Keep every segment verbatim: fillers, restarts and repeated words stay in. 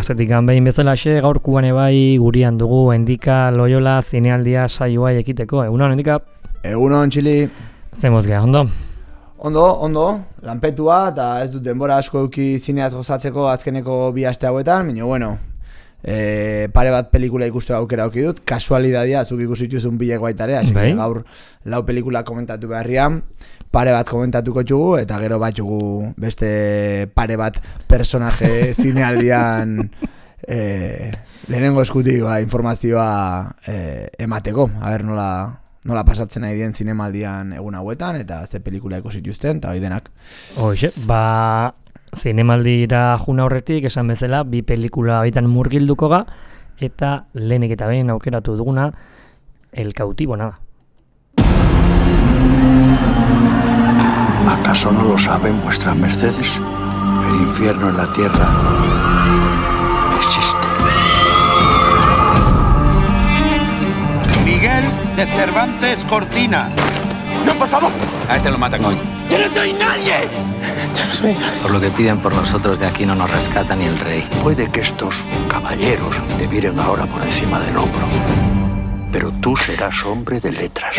azetik behin bezalaxe, gaurkuan ebai gurian dugu Endika Loyola zinealdia saioa ekiteko. Egunon, Endika? Egunon, Txili. Zemoz geha, ondo? Ondo, ondo, lanpetua, eta ez dut denbora asko euki zineaz gozatzeko azkeneko bi aste hauetan, baina, bueno, e, pare bat pelikula ikustu aukera auki dut, kasualidadia, zuk ikusi dituzun bilek baitare, hasi bai? Gaur lau pelikula komentatu beharrian, pare bat komentatuko txugu, eta gero bat txugu beste pare bat personaje zinealdian e, lehenengo eskutik ba, informazioa e, emateko, a ber nola... nola pasatzen nahi dien zinemaldian egun hauetan, eta ze pelikula ikusi dituzten, eta hori denak. Hoxe, ba, zinemaldira juna horretik, esan bezala, bi pelikula baitan murgilduko ga, eta lehenik eta behin aukeratu duguna, El cautivo nada. ¿Acaso no lo saben vuestras mercedes? El infierno en la tierra existe. Miguel de Cervantes Cortina. ¡No, por favor! A este lo matan hoy. ¡Yo no soy nadie! Yo no soy nadie. Por lo que piden por nosotros de aquí no nos rescata ni el rey. Puede que estos caballeros te miren ahora por encima del hombro, pero tú serás hombre de letras.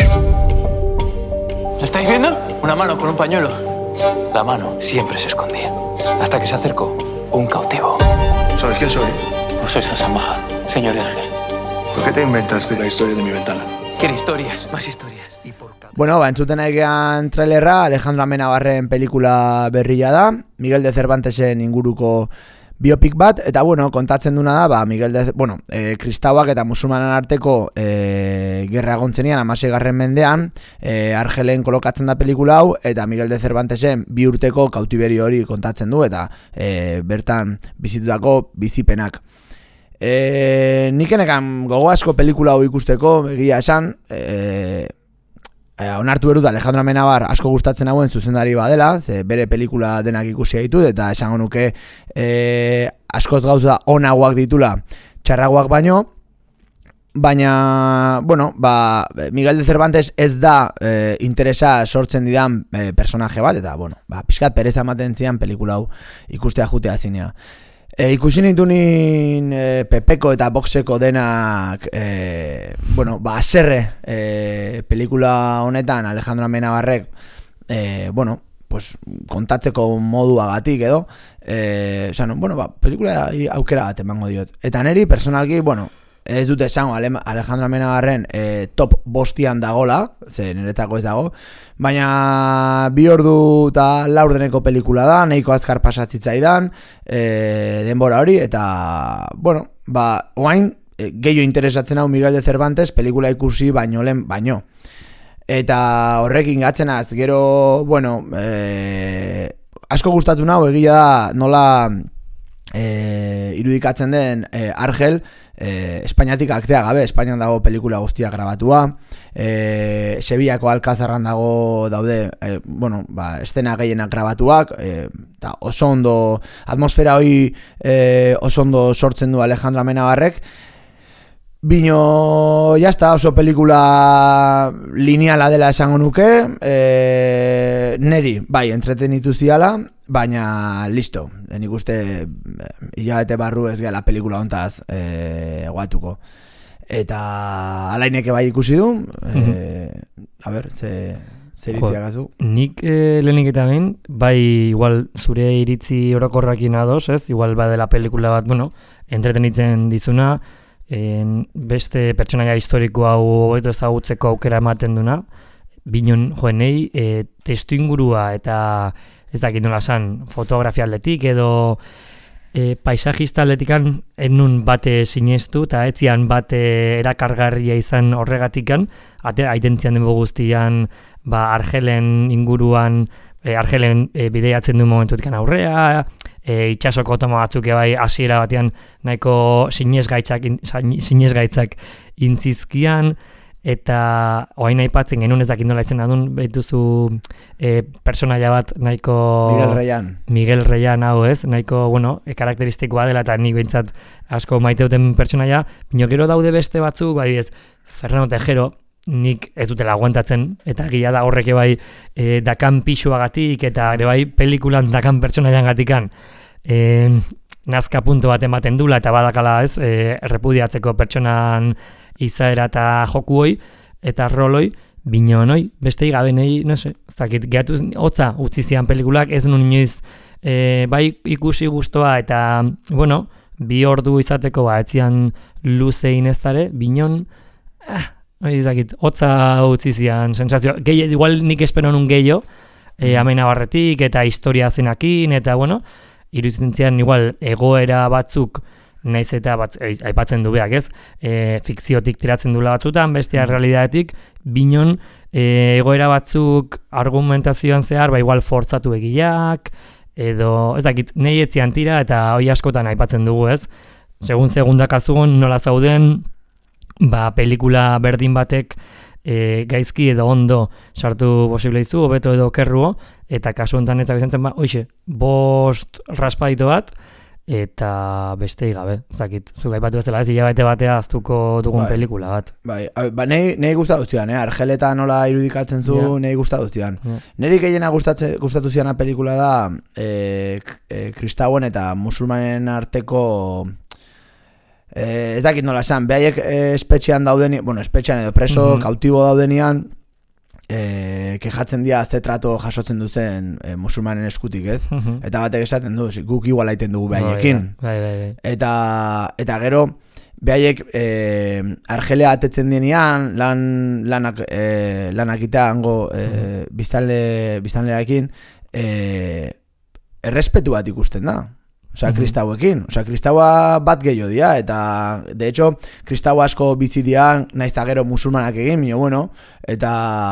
¿Lo estáis viendo? Una mano con un pañuelo. La mano siempre se escondía, hasta que se acercó un cautivo. ¿Sabes quién soy? Vos sois Hassan Baja, señor de Argel. ¿Por qué te inventaste la historia de mi ventana? Quiere historias, más historias. Bueno, ba, entzuten egean trailerra, Alejandro Amenabarren pelikula berria da, Miguel de Cervantesen inguruko biopic bat, eta bueno, kontatzen duna da, ba, Miguel de, bueno, e, kristauak eta musulmanen arteko e, gerra gontzenian, hamaseigarren mendean, e, Argelen kolokatzen da pelikula hau, eta Miguel de Cervantesen bi urteko kautiberio hori kontatzen du, eta e, bertan bizitutako bizipenak. E, nik enekan gogo asko pelikula hau ikusteko, egia esan, e, e, onartu berut Alejandro Amenabar asko gustatzen hauen zuzendari badela, ze bere pelikula denak ikusi ditut, eta esango nuke e, askoz gauza onagoak ditula txarragoak baino, baina, bueno, ba, Miguel de Cervantes ez da e, interesa sortzen didan e, personaje bat, eta, bueno, ba, pixkat pereza ematen zian pelikula hau ikustea jutea zinea. E, ikusi nintu nin e, Pepeko eta Boxeko denak e, bueno, ba, aserre e, pelikula honetan Alejandro Amenabarrek e, bueno, pues, kontatzeko moduagatik edo e, esan, bueno, ba, pelikula aukera bat emango diot. Eta neri, personalki, bueno, ez dute esango Alejandro Amenabarren e, top bostian dagola, ze niretako ez dago, baina bi ordu eta laurdeneko pelikula da, nahiko azkar pasatzitzaidan, e, denbora hori, eta, bueno, ba, oain, e, gehiago interesatzen hau Miguel de Cervantes pelikula ikusi baino lehen baino. Eta horrekin gatzenaz, gero, bueno, e, asko gustatu nau, egia da, nola e, irudikatzen den e, Argel, E, Espainiatik aktea gabe, Espainian dago pelikula guztia grabatua, e, Sevillako Alkazarran dago daude, e, bueno, ba, estena gehienak grabatuak, e, eta oso ondo, atmosfera hori e, oso ondo sortzen du Alejandro Amenabarrek, bino, jazta, oso pelikula lineala dela esango nuke, e, neri, bai, entretenitu ziala, baina listo, nik uste hilabete barru ez gela pelikula hontaz e, guatuko. Eta alaineke bai ikusi du, e, a ber, ze, ze iritzia gazu. Nik e, lehenik eta behin, bai igual zure iritzi orokorrakin ados, ez? Igual badela pelikula bat, bueno, entretenitzen dizuna, en, beste pertsonaia historiko hau hobeto ezagutzeko aukera ematen duna, binon joenei, e, testu ingurua eta ez dakit nola san, fotografia aldetik edo e, paisajista aldetikan ennun bate sinestu eta etzian bate erakargarria izan horregatikan, ate aitentzian denbo guztian ba, Argelen inguruan, e, Argelen e, bideiatzen du momentutikan aurrea, e, itxasoko tomo batzuk bai hasiera batean nahiko sinesgaitzak, sinesgaitzak intzizkian, eta oain aipatzen genuen ez dakit nola izan adun behituzu e, personaia bat nahiko Miguel Reyan Miguel Reyan hau ez, nahiko bueno, e, karakteristikoa dela eta nik behintzat asko maiteuten personaia, bino gero daude beste batzuk, bai ez, Fernando Tejero nik ez dutela aguantatzen, eta gila da horrek bai e, dakan pixuagatik eta ere bai pelikulan dakan pertsonaian gatikan e, nazka puntu bat ematen dula, eta badakala ez, e, repudiatzeko pertsonan izaera eta jokuoi, eta roloi, binonoi, beste gabenei, no se, ez dakit, gehatu, hotza utzi zian pelikulak, ez nun inoiz, e, bai ikusi gustoa, eta, bueno, bi ordu izateko, ba, etzian luzein ez dare, binon, ah, ez dakit, hotza utzi zian, sensazio, gehi, igual nik espero nun gehiago, e, amena barretik, eta historia zenakin, eta, bueno, iruditzen zian, igual, egoera batzuk, naiz eta bat, aipatzen du beak, ez? E, fikziotik tiratzen dula batzutan, bestea mm. realidadetik, binon, e, egoera batzuk argumentazioan zehar, ba igual fortzatu egiak, edo, ez dakit, nahi etzian tira, eta hoi askotan aipatzen dugu, ez? Segun segundak azugun, nola zauden, ba, pelikula berdin batek, e, gaizki edo ondo sartu posible izu, hobeto edo kerruo, eta kasu honetan ez zabizentzen, ba, oixe, bost raspadito bat, eta bestei gabe, zakit, zuk aipatu ez dela ez, hilabete batea aztuko dugun bai, pelikula bat. Bai, ba, nahi, nahi gustatu zidan, eh? Argeleta nola irudikatzen zu, yeah. nahi gustatu zidan. Yeah. Neri gehiena gustatu zidana pelikula da, e, e, kristauen eta musulmanen arteko, e, ez dakit nola esan, behaiek e, espetxean dauden, bueno, espetxean edo preso, mm-hmm. kautibo daudenian, E, kejatzen dira azte trato jasotzen duzen e, musulmanen eskutik, ez? Uh-huh. Eta batek esaten du, guk igual aiten dugu behaiekin. Bai, bai, bai. Eta, eta gero, behaiek e, Argelea atetzen denean, lan, lanak, e, lanak ita hango e, uh-huh. biztanle, biztanlearekin, e, errespetu bat ikusten da. Osea, uh-huh. kristauekin. Osea, kristaua bat gehiago dira, eta, de hecho, kristau asko bizi dira, naiz ta gero musulmanak egin, mino, bueno, eta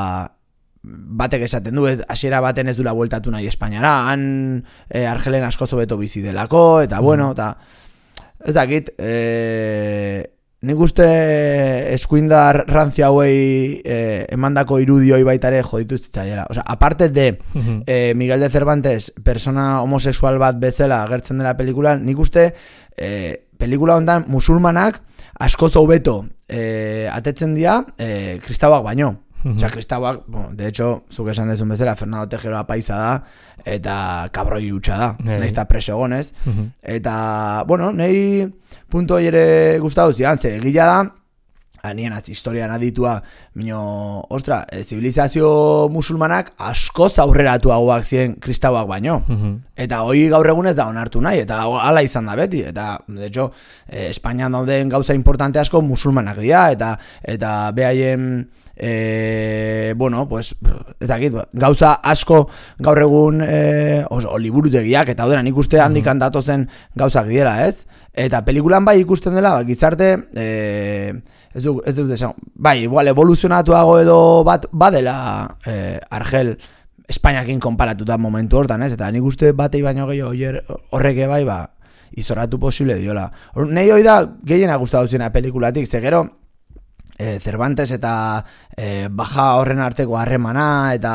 batek esaten du, ez, hasiera baten ez dula bueltatu nahi Espainiara, han e, Argelen asko zobeto bizi delako, eta, uh-huh. bueno, eta, ez dakit, e, nik uste eskuindar rantzia hauei eh, emandako irudioi baitare joditu zitzaiela. O sea, aparte de uh-huh. eh, Miguel de Cervantes persona homosexual bat bezala agertzen dela pelikulan, nik uste eh, pelikula honetan musulmanak asko hobeto eh, atetzen dira eh, kristauak baino. Uh-huh. Osea, kristauak, bueno, de hecho, zuk esan dezun bezala, Fernando Tejero apaisa da, eta kabroi hutsa da, hey. Nahiz eta preso egonez. Uh-huh. Eta, bueno, nahi punto ere gustatu zidan, ze egila da, anien az historian aditua, mino, ostra, e, zibilizazio musulmanak asko aurreratuagoak ziren kristauak baino. Uh-huh. Eta hoi gaur egunez da onartu nahi, eta hala izan da beti. Eta, de hecho, eh, Espainian dauden gauza importante asko musulmanak dira, eta, eta behaien... E, bueno, pues ez dakit, gauza asko gaur egun e, o, o liburutegiak eta odera nik uste handikan datozen gauzak diela, ez? Eta pelikulan bai ikusten dela, gizarte e, ez du, ez du desan, bai, igual evoluzionatuago edo bat badela e, Argel Espainiakin konparatuta momentu hortan, ez? Eta nik uste batei baino gehiago horreke bai, ba, izoratu posible diola. Nei hoi da gehiena gustatu zena pelikulatik, ze gero E, Cervantes eta e, Baja horren arteko harremana eta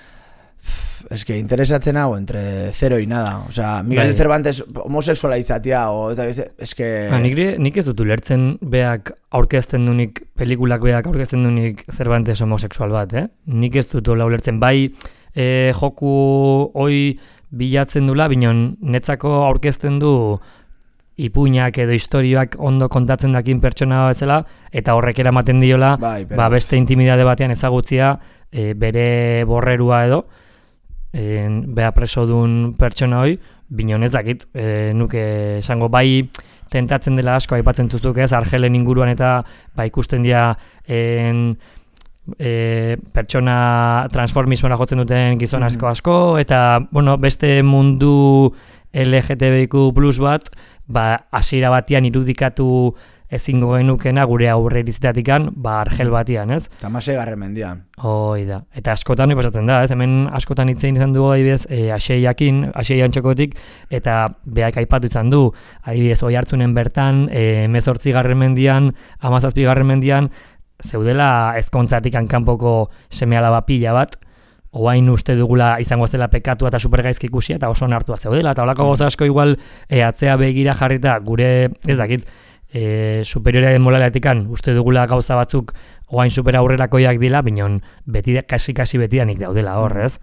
eske interesatzen hau entre cero y nada. O sea, Miguel bai. Cervantes homosexuala izatea o eske ha, nik, nik ez dut ulertzen beak aurkezten dunik pelikulak beak aurkezten dunik Cervantes homosexual bat, eh? Nik ez dut ulertzen bai e, joku hoi bilatzen dula, binon netzako aurkezten du ipuinak edo historioak ondo kontatzen dakin pertsona bezala, eta horrek eramaten diola, bai, ba, beste intimidade batean ezagutzia e, bere borrerua edo, e, beha preso duen pertsona hoi, binon ez dakit, e, nuke esango bai tentatzen dela asko aipatzen duzuk ez, Argelen inguruan eta ba, ikusten dira en, e, pertsona transformismoa jotzen duten gizon asko asko, eta bueno, beste mundu L G T B I Q plus bat, ba, hasiera batean irudikatu ezingo genukena gure aurre irizitatikan, ba, Argel batian, ez? Tamasei garren mendian. Hoi da. Eta askotan hori pasatzen da, ez? Hemen askotan hitzein izan dugu, adibidez, e, aseiakin, asei antxokotik, eta beak aipatu izan du, adibidez, oi hartzunen bertan, e, mezortzi garren mendian, amazazpi garren mendian, zeudela ezkontzatik kanpoko seme-alaba pila bat, oain uste dugula izango zela pekatua eta supergaizki ikusia eta oso onartua zeudela, eta holako goza asko igual e, atzea begira jarrita gure, ez dakit, e, superioraren moraletikan uste dugula gauza batzuk oain super aurrerakoiak dila, binon beti kasi-kasi betidanik daudela horrez.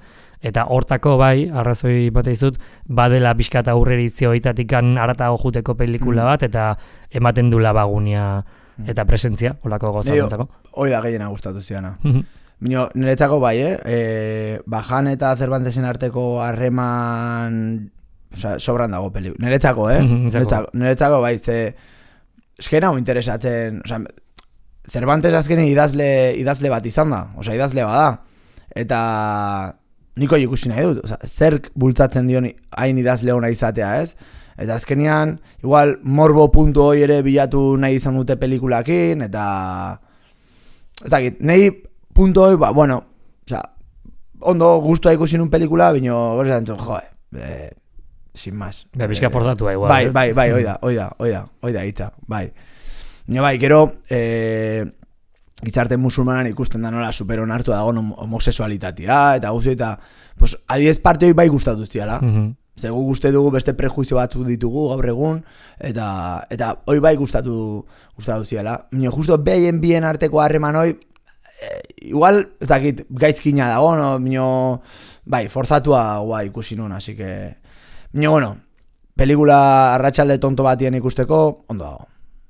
Eta hortako bai, arrazoi bat izut, badela pixkat aurrerizio oitatik kan aratago juteko pelikula bat, eta ematen du labagunia eta presentzia, holako gozarentzako. Hoi da gehiena gustatu ziana. Bino, niretzako bai, eh? E, Bajan eta Cervantesen arteko harreman oza, sobran dago pelikula. Niretzako, eh? Niretzako, niretzako bai, ze eskena hau interesatzen, oza, Cervantes azkenen idazle, idazle bat izan da, oza, idazle bada. Eta niko ikusi nahi dut, oza, zerk bultzatzen dion hain idazle hona izatea, ez? Eta azkenean, igual morbo puntu hoi ere bilatu nahi izan dute pelikulakin, eta ez dakit, nahi puntu hoi, ba, bueno, oza, ondo gustua ikusi nun pelikula, bino gori zantzun, joe, e, sin más. Ba, bizka fordatua igual. Bai, bai, bai, oida, oida, oida, oida hitza, bai. Bino bai, gero, e, gizarte musulmanan ikusten da nola superon hartu dago homosexualitatea, eta guzti, eta, pues, adiez parte hoi bai gustatu ziala. Mm-hmm. Zegu guzti dugu beste prejuizio batzuk ditugu gaur egun, eta eta hoi bai gustatu gustatu ziala. Mino, justo behien bien arteko harreman hoi, e, igual, ez dakit, gaizkina dago, no? Mino, bai, forzatua guai ikusi nun, así que... Mino, bueno, pelikula arratsalde tonto batien ikusteko, ondo dago.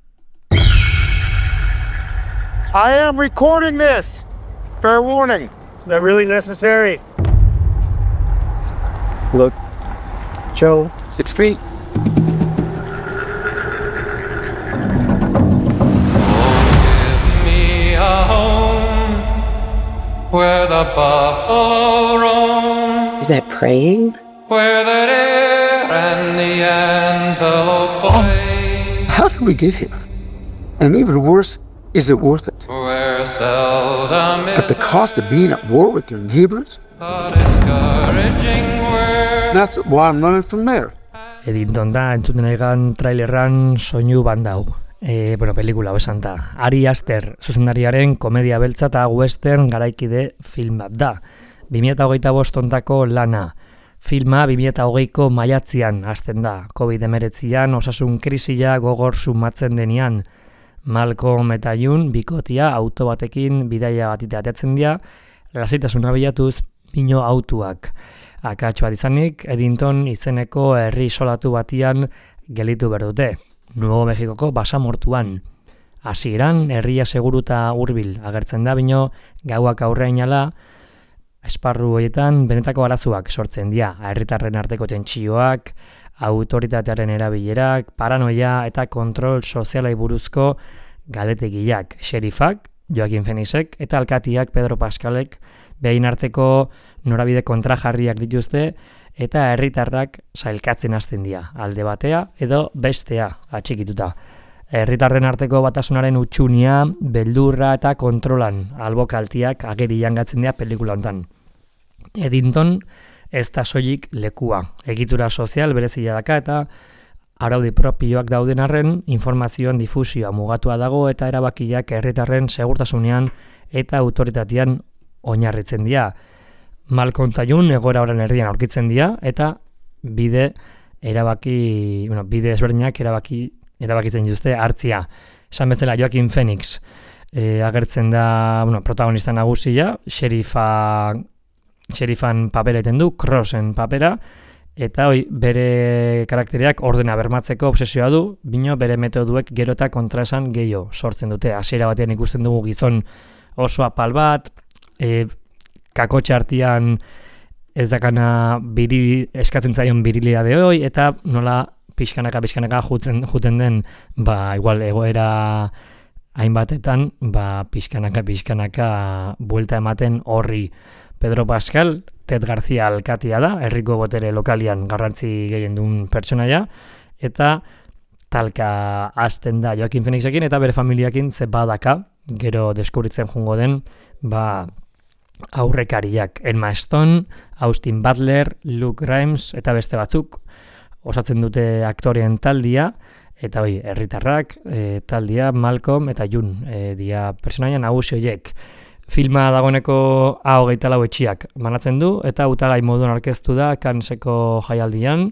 I am recording this. Fair warning. Is that really necessary? Look, Joe, six feet. Me a home where the buffalo roam. Is that praying? Where the deer and the antelope play. How did we get here? And even worse, is it worth it? Where seldom is At the cost of being at war with your neighbors? a discouraging word. That's why I'm running from there. Edinton da, entzuten egan trailerran soinu bandau. E, bueno, pelikula besan da. Ari Aster, zuzendariaren komedia beltza eta western garaikide film bat da. bi mila hogeita bost ontako lana. Filma bi mila hogeiko maiatzian hasten da. covid hemeretzian osasun krisia gogor sumatzen denean. Malcolm eta Jun bikotia auto batekin bidaia batite ateatzen dira, lasaitasuna bilatuz pino autuak. Akats bat izanik, Edinton izeneko herri isolatu batian gelitu berdute. Nuevo Mexikoko basamortuan. Hasieran herria seguruta hurbil agertzen da, bino gauak aurreainala esparru horietan benetako arazoak sortzen dira. Herritarren arteko tentsioak, autoritatearen erabilerak, paranoia eta kontrol sozialai buruzko galdetegiak. Xerifak, Joaquin Phoenixek eta alkatiak Pedro Pascalek behin arteko norabide kontrajarriak dituzte eta herritarrak sailkatzen hasten dira, alde batea edo bestea atxikituta. Herritarren arteko batasunaren utxunia, beldurra eta kontrolan albokaltiak ageri jangatzen dira pelikula hontan. Edinton ez da soilik lekua, egitura sozial berezia daka eta araudi propioak dauden arren informazioan difusioa mugatua dago eta erabakiak herritarren segurtasunean eta autoritatean oinarritzen dira. Malcolm eta Jun egoera horren erdian aurkitzen dira eta bide erabaki, bueno, bide ezberdinak erabaki erabakitzen dituzte hartzia. Esan bezala Joaquin Phoenix e, agertzen da, bueno, protagonista nagusia, xerifa xerifan papera iten du, Crossen papera, eta hoi, bere karakteriak ordena bermatzeko obsesioa du, bino bere metoduek gero eta kontraesan gehiago sortzen dute. Hasiera batean ikusten dugu gizon oso apal bat, e, kakotxe artean ez dakana biri, eskatzen zaion birilidade hoi, eta nola pixkanaka pixkanaka juten, juten den, ba, igual egoera hainbatetan, ba, pixkanaka pixkanaka buelta ematen horri. Pedro Pascal, Ted García alkatia da, herriko botere lokalian garrantzi gehien duen pertsonaia, eta talka hasten da Joaquin Phoenixekin eta bere familiakin ze badaka, gero deskubritzen jungo den, ba, aurrekariak. Emma Stone, Austin Butler, Luke Grimes eta beste batzuk osatzen dute aktoreen taldia, eta hoi, herritarrak, e, taldia, Malcolm eta Jun, e, dia pertsonaia nagusi horiek. Filma dagoeneko A hogeita lau etxiak banatzen du, eta hautagai moduan aurkeztu da Canneseko jaialdian,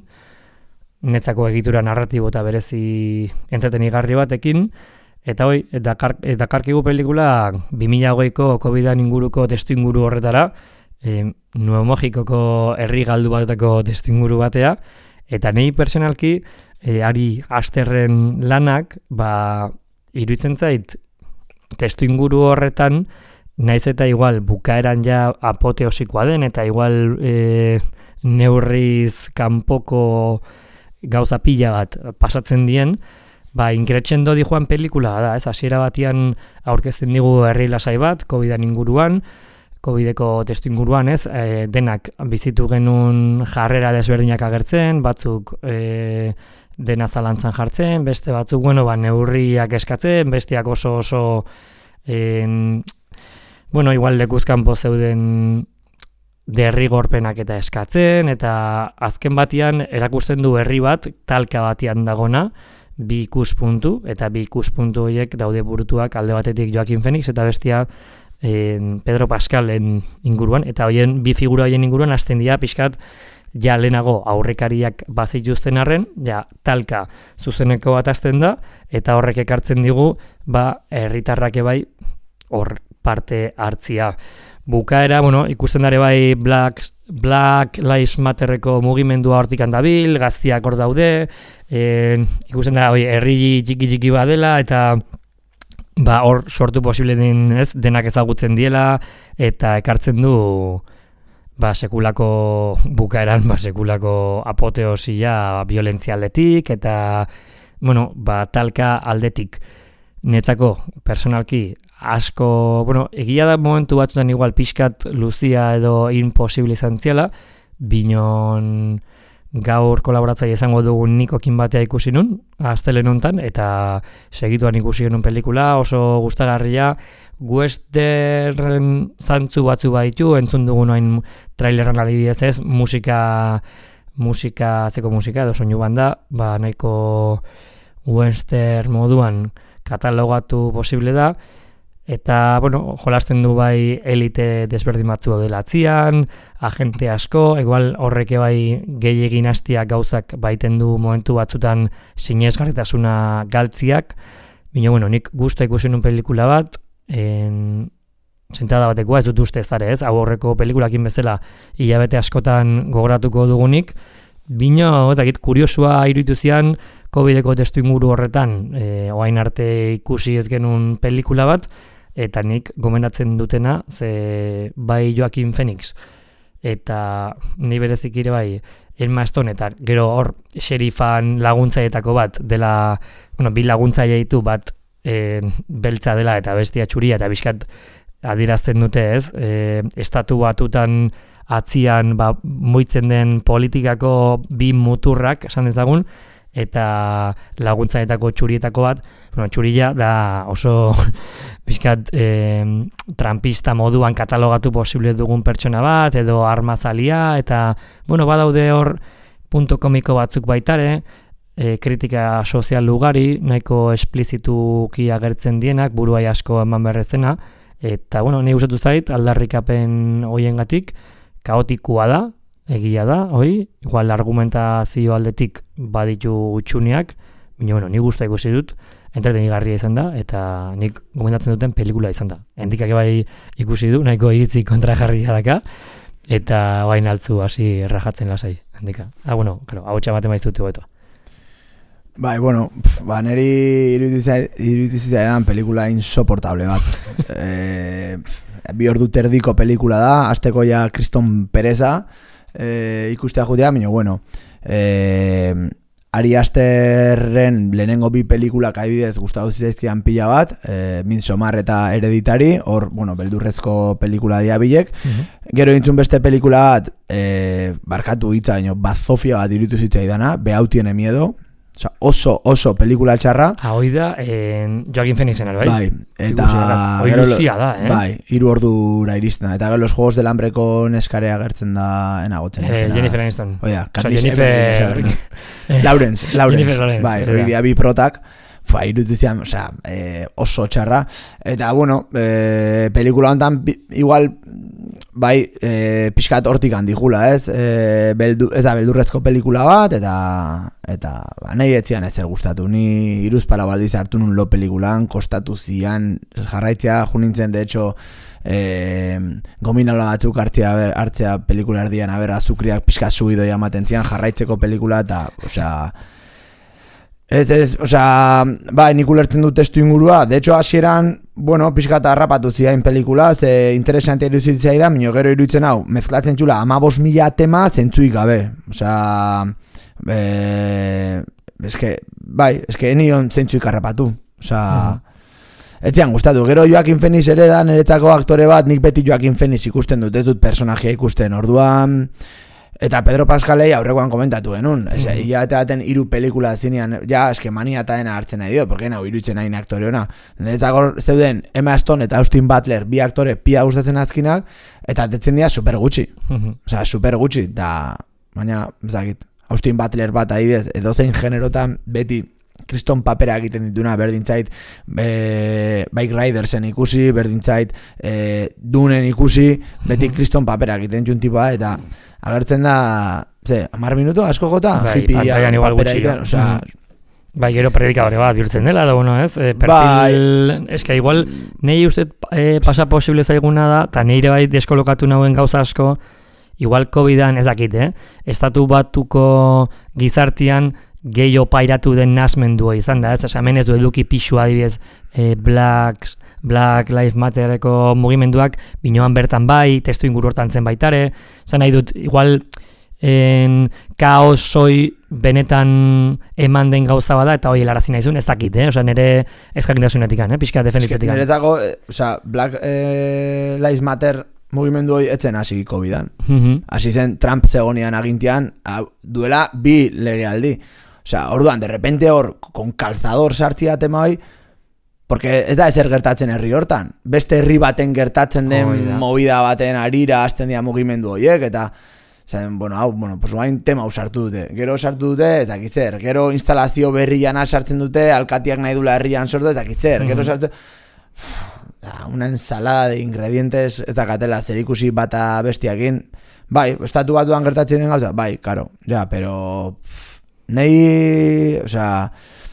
netzako egitura narratibo eta berezi entretenigarri batekin, eta hoi, dakar, dakarkigu pelikula bi mila hogeiko covidan inguruko testu inguru horretara, e, Nuevo Mexikoko herri galdu bateko testuinguru batea, eta nahi personalki e, Ari Asterren lanak, ba, iruditzen zait, testuinguru horretan, naiz eta igual bukaeran ja apoteosikoa den, eta igual e, neurriz kanpoko gauza pila bat pasatzen dien, ba, inkretxendo di joan pelikula da, ez, hasiera batian aurkezten digu herri lasai bat, covidan inguruan, covideko testu inguruan, ez, e, denak bizitu genuen jarrera desberdinak agertzen, batzuk e, dena zalantzan jartzen, beste batzuk, bueno, ba, neurriak eskatzen, besteak oso oso, en, bueno, igual lekuzkanpo zeuden derrigorpenak eta eskatzen, eta azken batian erakusten du herri bat, talka batian dagona, bi ikuspuntu, eta bi ikuspuntu horiek daude burutuak alde batetik Joaquin Phoenix, eta bestia en Pedro Pascalen inguruan, eta hoien bi figura hoien inguruan hasten dira pixkat ja lehenago aurrekariak bazituzten arren, ja talka zuzeneko bat hasten da, eta horrek ekartzen digu, ba, herritarrak bai hor parte hartzia. Bukaera, bueno, ikusten dare bai Black, Black Lives Matterreko mugimendua hortik handabil, gaztiak hor daude, en, ikusten da bai, herri txiki-txiki badela, eta ba hor sortu posible den, ez, denak ezagutzen diela, eta ekartzen du ba sekulako bukaeran, ba sekulako apoteosia violentzia aldetik, eta bueno, ba talka aldetik. Netzako personalki asko, bueno, egia da momentu batzutan igual pixkat luzia edo imposible izan ziela, binon gaur kolaboratzaile izango dugun Nikokin batea ikusi nun, astelen hontan, eta segituan ikusi genuen pelikula, oso gustagarria, western zantzu batzu baitu, entzun dugun hain traileran adibidez ez, musika, musika, atzeko musika, edo soinu banda, ba nahiko western moduan katalogatu posible da, eta, bueno, jolasten du bai elite desberdin batzu dela atzian, agente asko, igual horreke bai gehiegin hastiak gauzak baiten du momentu batzutan sinesgarritasuna galtziak, bino, bueno, nik gusta ikusi nun pelikula bat, en, sentada batekoa, ez dut uste ez dara ez, hau horreko pelikulakin bezala hilabete askotan gogoratuko dugunik, bino, ez dakit, kuriosua iruditu zian, covideko testu inguru horretan, e, oain arte ikusi ez genuen pelikula bat, eta nik gomendatzen dutena, ze bai Joaquin Phoenix, eta ni berezik ere bai Emma Stone, eta gero hor xerifan laguntzaietako bat, dela, bueno, bi laguntzaile ditu bat e, beltza dela eta bestia txuria, eta bizkat adierazten dute ez, e, estatu batutan atzian ba, muitzen den politikako bi muturrak, esan dezagun, eta laguntzaetako txurietako bat, bueno, txurila da oso bizkat e, trampista moduan katalogatu posible dugun pertsona bat, edo armazalia, eta, bueno, badaude hor punto komiko batzuk baitare, e, kritika sozial ugari, nahiko esplizituki agertzen dienak, buruai asko eman berrezena, eta, bueno, nahi gustatu zait, aldarrikapen hoiengatik, kaotikoa da, egia da, hoi, igual argumentazio aldetik baditu utxuniak, baina, bueno, ni gusta ikusi dut, entretenigarria izan da, eta nik gomendatzen duten pelikula izan da. Endikak bai ikusi du, nahiko iritzi kontrajarria daka, eta bain altzu hasi rajatzen lasai, endika. Ah, bueno, claro, hau txamaten maiztutu beto. Bai, bueno, pf, ba, neri irudizitzaidan pelikula insoportable bat. e, bi ordu terdiko pelikula da, azteko ja Kriston Pereza, e, ikustea jutea, baina, bueno, e, Ari Asterren lehenengo bi pelikulak adibidez gustatu zitzaizkidan pila bat, e, Midsommar eta Hereditary, hor, bueno, beldurrezko pelikula diabilek. Uh-huh. Gero intzun beste pelikula bat, e, barkatu hitza, baina bazofia bat iruditu zitzaidana, Behau tiene miedo. Osa, oso, oso pelikula txarra. Ah, hoi da, en Joaquin Phoenixen, bai? Bai, eta... Hoi luzia da, eh? Bai, hiru ordura iristen da. Eta gero los Juegos del Hambreko neskarea agertzen da enagotzen. Eh, Jennifer Aniston. Oia, o sea, Jennifer... Lawrence, Lawrence. Jennifer Lawrence. Bai, hoi dia bi protak. Fua, irutu zian, o sea, eh, oso txarra. Eta, bueno, eh, pelikula honetan, igual... bai, e, pixkat hortik handijula, ez? E, beldu, ez da, beldurrezko pelikula bat, eta eta ba, nahi etzian ezer gustatu. Ni hiruzpara baldiz hartu nun lo pelikulan, kostatu zian, jarraitzea, junintzen, de hecho, e, gominola batzuk hartzea, hartzea pelikula erdian, aber, azukriak pixkat subidoia ematen zian, jarraitzeko pelikula, eta, osea, Ez, ez, osea, bai, nik ulertzen dut testu ingurua. De hecho, hasieran, bueno, pixkat harrapatu ziain pelikula, ze interesantea iruditzen zaidan, minio gero iruditzen hau, mezklatzen txula, amabos mila tema zentzuik gabe. Osea, e, eske, bai, eske enion zentzuik harrapatu. Osea, mm. etzian gustatu. Gero Joaquin Phoenix ere da, niretzako aktore bat, nik beti Joaquin Phoenix ikusten dut, ez dut personajea ikusten. Orduan... Eta Pedro Pascalei aurrekoan komentatu genuen. Mm. Ia eta baten hiru pelikula zinean, ja, eske mania eta dena hartzen nahi dio, porque nau iruditzen nahi aktore hona. Niretzako zeuden Emma Stone eta Austin Butler, bi aktore pia gustatzen azkinak, eta atetzen dira super gutxi. Mm-hmm. Osea, super gutxi, eta baina, ezagit, Austin Butler bat adibidez, edozein generotan beti kriston papera egiten dituna, berdintzait e, Bike Ridersen ikusi, berdintzait e, Dunen ikusi, beti kriston papera egiten ditun tipoa, eta agertzen da, ze, hamar minuto, asko jota, bai, hippia, pantailan igual gutxi, egiten, o sea, bai, gero predikadore bat bihurtzen dela, da, bueno, ez? E, perfil, bai. Eska, igual, nahi uste e, pasa posible zaiguna da, eta nire bai deskolokatu nauen gauza asko, igual covidan ez dakit, eh? Estatu batuko gizartian gehiago pairatu den nasmendua izan da, ez? Osa, hemen ez du eduki pixua adibidez e, Black, Black Lives Mattereko mugimenduak, binoan bertan bai, testu inguru hortan zen baitare, zan nahi dut, igual en, kaos soi benetan eman den gauza bada, eta hoi helarazi nahi zuen, ez dakit, eh? Osa, nire ez jakintasunetik, eh? Pixka defenditzetik. Niretzako, osa, Black eh, Lives Matter mugimendu hori etzen hasi covidan. Mm-hmm. Hasi zen Trump zegonean agintian, duela bi legealdi. Osea, orduan, de repente hor, con calzador sartzia tema hoi, porque ez da ezer gertatzen herri hortan. Beste herri baten gertatzen den oh, movida baten arira hasten dira mugimendu horiek, eta zaten, bueno, hau, bueno, pues guain tema hau sartu dute. Gero sartu dute, ez dakitzer. Gero instalazio berriana sartzen dute, alkatiak nahi dula herrian sortu, ez dakitzer. Mm-hmm. Gero sartu... Una ensalada de ingredientes ez dakatela zerikusi bata bestiakin. Bai, estatu batuan gertatzen den gauza, bai, karo, ja, pero... Nei, o sea,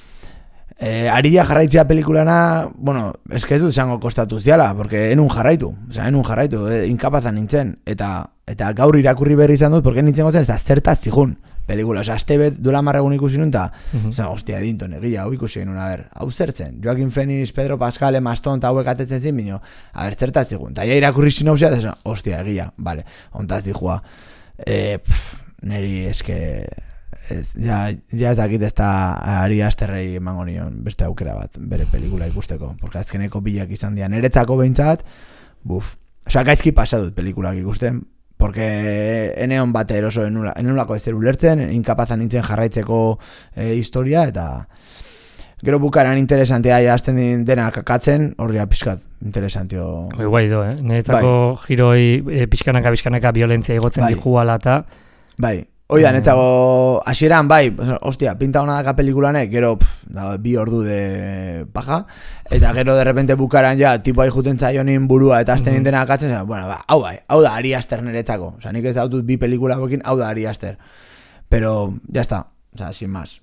eh, aria jarraitzea pelikulana, bueno, es que ez dut zango kostatu ziala, porque enun jarraitu, o sea, enun jarraitu, eh, inkapazan nintzen, eta eta gaur irakurri berri izan dut, porque nintzen gotzen, ez da zertaz zigun pelikula, o sea, este bet duela marregun ikusi nun, eta, uh-huh. Zan, hostia, dinto, negia, hau ikusi genuen, a ver, hau zertzen, Joaquin Phoenix, Pedro Pascal, Emma Stone, eta hauek atetzen zin, bino, a ver, zertaz zigun, eta ja irakurri sinopsia, eta, hostia, egia, vale, ontaz dijua, eh, pff, neri, eske... Ez, ja, ja ez dakit ez da Ari Asterrei emango nion beste aukera bat bere pelikula ikusteko, porque azkeneko bilak izan dira niretzako behintzat, buf, osea, gaizki pasadut pelikulak ikusten, porque eneon bate eroso enula, enulako ez ulertzen, inkapazan nintzen jarraitzeko e, historia, eta gero bukaran interesantea jazten dena kakatzen, horria pixkat interesantio. Oi, guai do, eh? Niretzako bai. Giroi e, pixkanaka, pixkanaka violentzia igotzen bai. Dijuala eta... Bai. Oida, netzago, hasieran bai, hostia, pinta hona daka pelikulanek, gero pff, da, bi ordu de paja, eta gero de repente bukaran ja, tipo ahi juten zaionin burua, eta azten nintena akatzen, bueno, ba, hau bai, hau da Ari Aster niretzako, oza, nik ez dautut bi pelikulakoekin, hau da Ari Aster, pero, ya está, oza, sin más.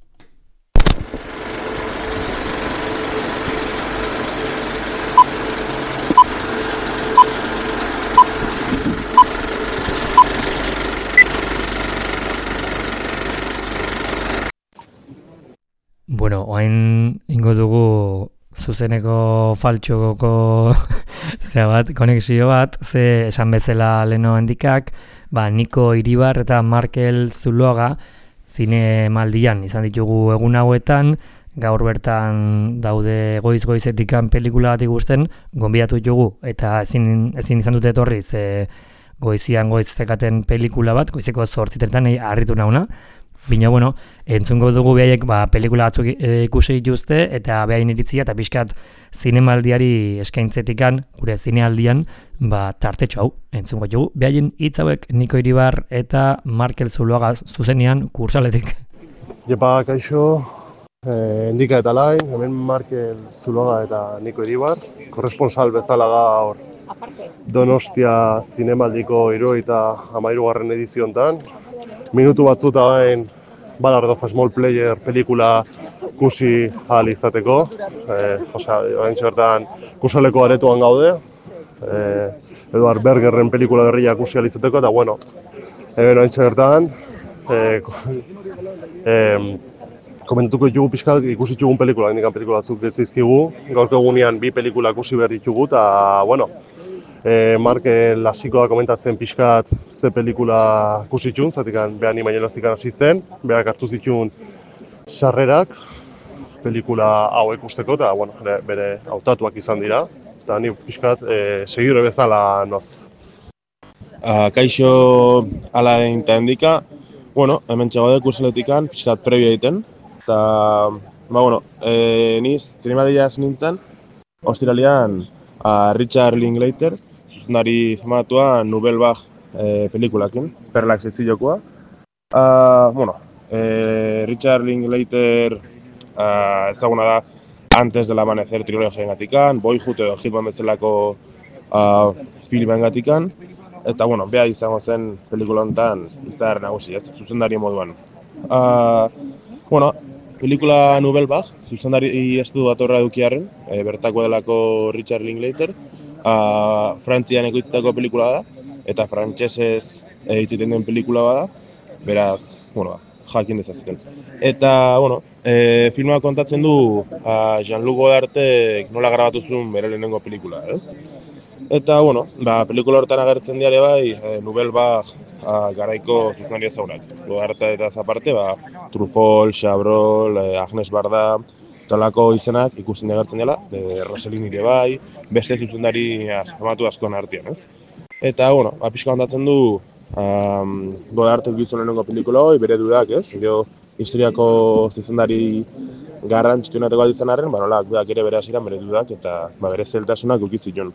Bueno, oain ingo dugu zuzeneko faltxoko zea bat, konexio bat, ze esan bezala leno handikak, ba, Niko Iribar eta Markel Zuloaga zine maldian izan ditugu egun hauetan, gaur bertan daude goiz-goizetikan pelikula bat ikusten, gonbidatu dugu, eta ezin, ezin izan dute etorri, ze goizian goiz zekaten pelikula bat, goizeko zortzitetan harritu nauna, bino, bueno, entzungo dugu behaiek ba, pelikula batzuk e, ikusi dituzte eta behain iritzia eta pixkat zinemaldiari eskaintzetikan, gure zinealdian, ba, tartetxo hau, entzungo dugu. Behaien hitz hauek Niko Iribar eta Markel Zuloaga zuzenean kursaletik. Jepa, kaixo, eh, Endika eta Lain, hemen Markel Zuloaga eta Niko Iribar, korresponsal bezala da hor Donostia zinemaldiko hirurogeita hamairugarren ediziontan. Minutu batzuta bain Ballad of a Small Player pelikula kusi ahal izateko. E, Osea, oraintxe bertan kusaleko aretoan gaude. E, Eduard Bergerren pelikula berria kusi ahal izateko, eta bueno, hemen oraintxe bertan e, e, komentatuko ditugu pixkat ikusi ditugun pelikula, indikan pelikula batzuk dezizkigu. Gaurko egunean bi pelikula ikusi behar ditugu, eta bueno, e, Marke lasiko da komentatzen pixkat ze pelikula ikusi ditun, zatik behan imainelaztikan hasi zen, berak hartu zituen sarrerak pelikula hau ikusteko, eta bueno, bere, bere hautatuak izan dira, eta ni pixkat e, segidore bezala noz. Uh, kaixo ala eta handika, bueno, hemen txagode kurseletikan pixkat prebia egiten, eta, ba, bueno, e, niz, zinemadiaz nintzen, ostiralean uh, Richard Linklater, zuzendari filmatua Nouvelle Vague e, pelikulakin, Perlak ziziokoa. Uh, bueno, e, Richard Linklater uh, ezaguna da Antes del Amanecer trilogiengatikan, Boyhood edo Hitman bezalako uh, filmengatikan, eta bueno, beha izango zen pelikula honetan izar nagusi, ez, zuzendari moduan. Uh, bueno, pelikula Nouvelle Vague, zuzendari estu datorra edukiarren, e, bertako delako Richard Linklater, uh, Frantzian ekoitzitako pelikula da, eta frantsesez egiten den pelikula bada, beraz, bueno, jakin dezazuten. Eta, bueno, e, filma kontatzen du uh, Jean-Luc Godardek nola grabatu zuen bere lehenengo pelikula, ez? Eta, bueno, ba, pelikula hortan agertzen diare bai, e, Nouvelle Vague a, garaiko zuzendari ezagunak. Godard eta aparte, ba, Truffaut, Chabrol, e, Agnes Barda, talako izenak ikusten agertzen dela, de Rossellini ere bai, beste zuzendari famatu askoan artean, ez? Eta, bueno, ba, pixka kontatzen du um, Godard egizun lehenengo pelikula hori, bere dudak, ez? Gero, historiako zuzendari garrantzituenetako bat izan arren, ba, nola, dudak ere bere hasieran bere dudak eta ba, bere zeltasunak ukitzitun.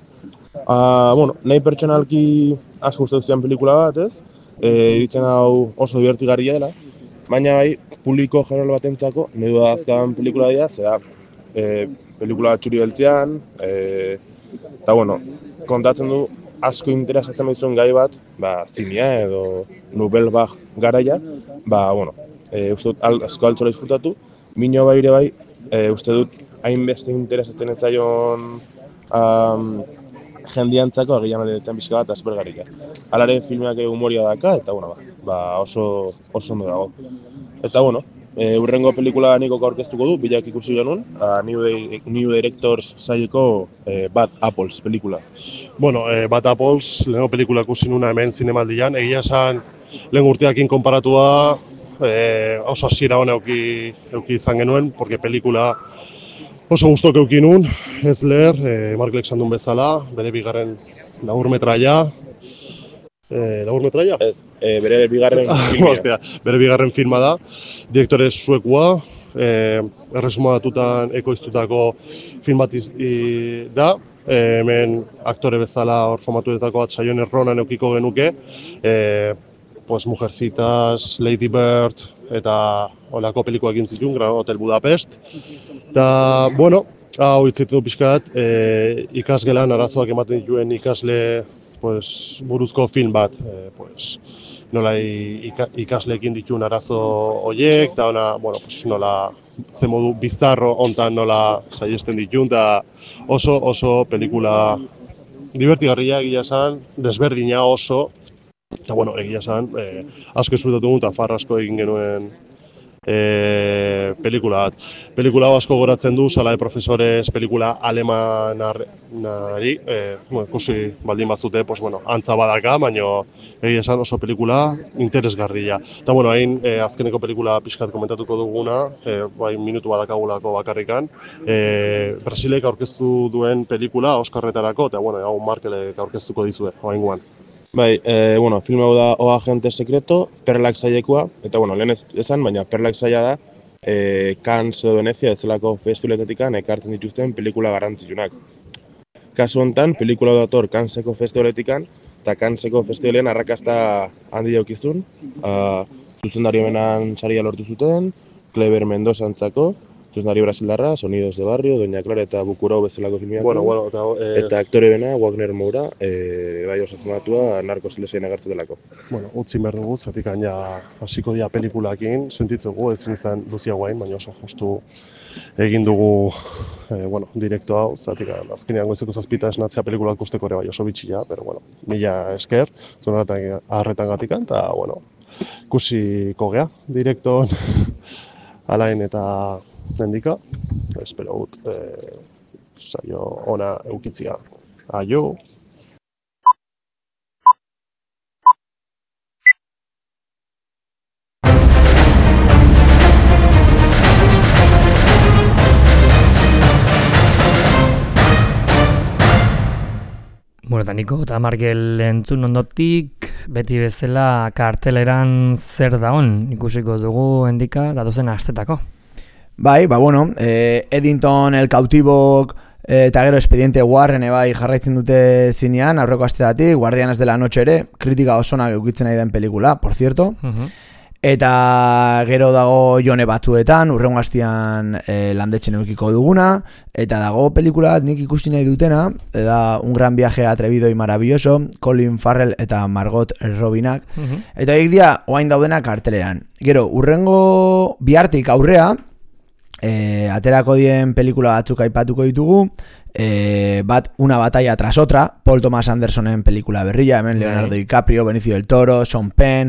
Uh, bueno, nahi pertsonalki asko gustatu zidan pelikula bat, ez? E, iritzen hau oso divertigarria dela, baina bai, publiko general batentzako nahi dudazkan pelikula dira, zera e, pelikula txuri beltzean, e, eta bueno, kontatzen du asko interesatzen behizuen gai bat, ba, zinia edo Nouvelle Vague garaia, ba, bueno, e, uste dut al, asko altzola disfrutatu, mino bai ere bai, e, uste dut hainbeste interesatzen ez zaion um, jendiantzako agian aldeetan pixka bat aspergarria. Halare filmeak ere humoria daka, eta bueno, ba, ba oso, oso ondo dago. Eta bueno, e, urrengo pelikula nikoko aurkeztuko du, bilak ikusi genuen, a, New, Di- New Directors saileko e, Bad Apples pelikula. Bueno, e, Bad Apples, lehenengo pelikula ikusi nuna hemen zinemaldian, egia esan lehen urteakin konparatua e, oso hasiera hona euki, euki izan genuen, porque pelikula oso gustok euki nun, ez leher, e, Mark Lexan duen bezala, bere bigarren laburmetraia, e, laburmetraia? Ez, e, bere bigarren filmia. Ostia, bere bigarren filma da, direktore suekua, e, erresumatutan ekoiztutako film bat iz- i- da, e, hemen aktore bezala hor famatuetako bat Saiones Ronan eukiko genuke, e, pues Mujercitas, Lady Bird eta holako pelikoak egin zituen, Grand Hotel Budapest. Eta, bueno, hau hitzitu pixkat, e, ikasgelan arazoak ematen dituen ikasle pues, buruzko film bat, e, pues, nola ika, ikasleekin dituen arazo horiek, eta ona, bueno, pues, nola ze modu bizarro hontan nola saiesten dituen, eta oso oso pelikula divertigarria egia esan, desberdina oso, eta bueno, egia esan, eh, asko disfrutatu dugu eta far asko egin genuen e, pelikula bat. Pelikula hau asko goratzen du, Sala de Profesores pelikula alemanari, e, bueno, ikusi baldin bazute, pues, bueno, antza badaka, baina egia esan oso pelikula interesgarria. Eta bueno, hain e, azkeneko pelikula pixkat komentatuko duguna, e, bai minutu badakagulako bakarrikan, e, Brasilek aurkeztu duen pelikula Oskarretarako, eta bueno, hau Markelek aurkeztuko dizue, oraingoan. Bai, e, bueno, film hau da O Agente Secreto, Perlak sailekoa, eta bueno, lehen ez- esan, baina Perlak saila da, e, Cannes edo Venezia ezalako festivaletetikan ekartzen dituzten pelikula garrantzitsunak. Kasu honetan, pelikula hau dator Canneseko festivaletikan, eta Canneseko festivalean arrakasta handi daukizun, uh, zuzendari honenan saria lortu zuten, Kleber Mendoza antzako, Zuzendari brasildarra, Sonidos de Barrio, Doña Clara eta Bukurau bezalako filmiak. Bueno, bueno, eta... Eh... Eta aktore bena, Wagner Moura, e, bai oso famatua, narkosilesien agertzen delako. Bueno, utzi behar dugu, zatik ja hasiko dira pelikulakin, sentitzegu, ez izan luzia guain, baina oso justu egin dugu, eh, bueno, direkto hau, zatik azkenean goizeko zazpita esnatzea pelikulak usteko ere bai oso bitxia, pero bueno, mila esker, zuen harretan gatikan, eta, bueno, ikusiko gea, direkton alain eta nendika, espero gut, eh, saio ona eukitzia. Aio! Bueno, eta Niko eta Markel entzun ondotik, beti bezala karteleran zer daon ikusiko dugu endika datozen astetako. Bai, ba bueno, eh, Eddington, El Cautibok, eh, eta gero Expediente Warren bai jarraitzen dute zinean, aurreko astetatik, Guardianes de la Noche ere, kritika osonak eukitzen nahi den pelikula, por cierto. Uh-huh. Eta gero dago Jone batzuetan, urrengo astean e, landetzen eukiko duguna, eta dago pelikula nik ikusi nahi dutena, da Un gran viaje atrevido y maravilloso, Colin Farrell eta Margot Robbinak, uh-huh. Eta horiek dira oain daudena karteleran. Gero, urrengo bihartik aurrea, e, aterako dien pelikula batzuk aipatuko ditugu, e, bat Una batalla tras otra, Paul Thomas Andersonen pelikula berria, hemen Leonardo DiCaprio, Benicio del Toro, Sean Penn,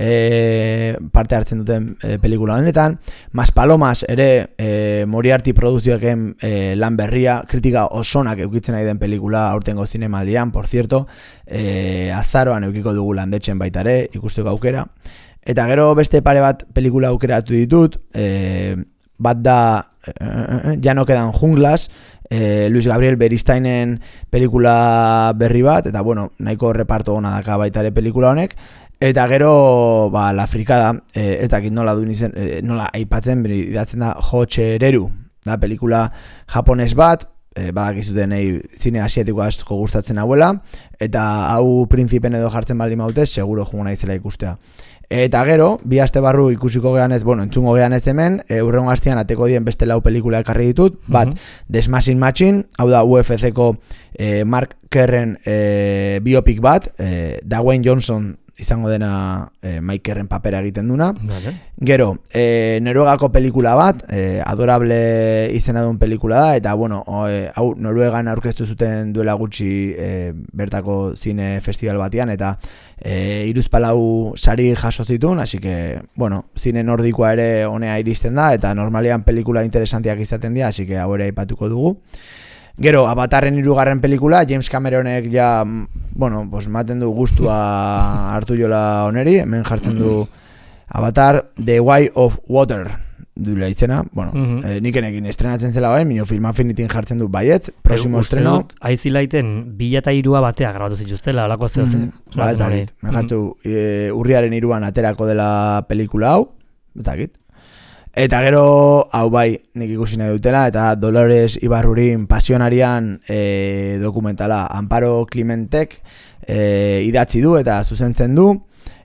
e, parte hartzen duten e, pelikula honetan, Mas Palomas ere e, Moriarty produzioaken e, lan berria, kritika osonak eukitzen nahi den pelikula aurtengo zinemaldian, por cierto, e, azaroan eukiko dugu landetzen baitare, ikusteko aukera, eta gero beste pare bat pelikula aukeratu ditut, e, bat da eh, Ya no quedan junglas, eh, Luis Gabriel Beristainen pelikula berri bat, eta bueno, nahiko reparto ona daka baitare pelikula honek, eta gero ba, La Fricada, eh, ez dakit nola duen izen, eh, nola aipatzen, idatzen da Hochereru, da pelikula japones bat, eh, badakizuten nahi zine asiatiko asko gustatzen hauela, eta hau prinzipen edo jartzen baldin maute, seguro jungo naizela ikustea. Eta gero, bi aste barru ikusiko gean ez, bueno, entzungo gean ez hemen, e, urrengo astean ateko dien beste lau pelikula ekarri ditut, bat, uh-huh. The Smashing Machine, hau da U F C-ko e, Mark Kerren e, biopic bat, e, Dwayne Johnson izango dena e, Mike Kerren papera egiten duna. Vale. Gero, e, Noruegako pelikula bat, e, Adorable izena duen pelikula da, eta bueno, o, e, hau Noruegan aurkeztu zuten duela gutxi e, bertako zine festival batean, eta e, iruzpalau sari jaso zituen, así que, bueno, zine nordikoa ere honea iristen da, eta normalean pelikula interesantiak izaten dira, así que hau ere aipatuko dugu. Gero, Avatarren hirugarren pelikula, James Cameronek ja, bueno, pues maten du gustua hartu jola oneri, hemen jartzen du Avatar, The Way of Water, duela izena, bueno, uh-huh. eh, nikenekin estrenatzen zela bain, minio Film Affinitin jartzen du baietz, prosimo estreno. Aizilaiten bila eta irua batea grabatu zituztela, olako zeo zen. Mm, ba, ez dakit, me jartu, e, urriaren iruan aterako dela pelikula hau, ez dakit. Eta gero, hau bai, nik ikusi nahi dutela, eta Dolores Ibarrurin pasionarian e, dokumentala Amparo Clementek e, idatzi du eta zuzentzen du,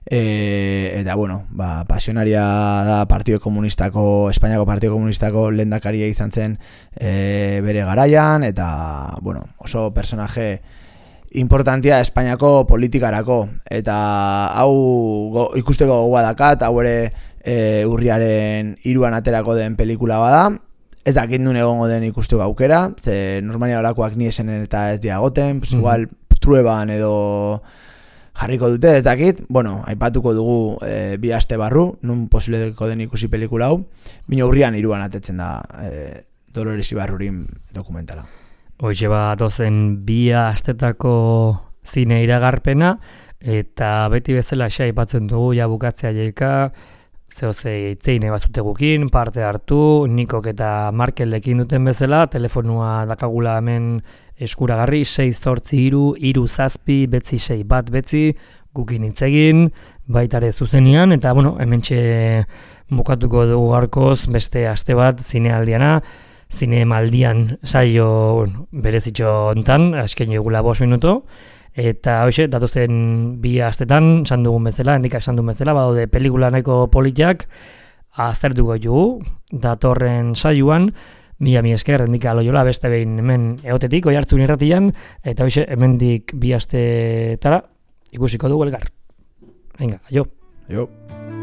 e, eta bueno, ba, pasionaria da Partido Komunistako, Espainiako Partido Komunistako lehendakaria izan zen e, bere garaian, eta bueno, oso personaje importantia Espainiako politikarako, eta hau go, ikusteko gogoa dakat, hau ere E, urriaren hiruan aterako den pelikula bada, ez dakit nun egongo den ikusteko aukera, ze normalia olakoak ni esenen eta ez diagoten, pues, mm-hmm. igual trueban edo jarriko dute, ez dakit, bueno, aipatuko dugu e, bi aste barru, nun posibleko den ikusi pelikula hau, bino urrian hiruan atetzen da e, Dolores Ibarrurin dokumentala. Hoxe bat dozen bi astetako zine iragarpena, eta beti bezala xa aipatzen dugu ja bukatzea jaika, zehoze itzeine bazutegukin, parte hartu, Nikok eta Markelekin duten bezala, telefonua dakagula hemen eskuragarri, sei zortzi iru, iru zazpi, betzi sei bat betzi, gukin itzegin, baitare zuzenian, eta bueno, hementxe bukatuko dugu garkoz beste aste bat zinealdiana, zinemaldian saio bueno, berezitxo ontan, asken jogula bost minuto, eta hoxe, datozen bi astetan, esan dugun bezala, hendikak esan dugun bezala, badaude pelikula nahiko politak, aztertuko jugu, datorren saioan, mila mi esker, Endika Loiola, beste behin hemen egotetik, Oihartzun irratian, eta hoxe, hemendik bi astetara ikusiko dugu elgar. Venga, aio. Aio.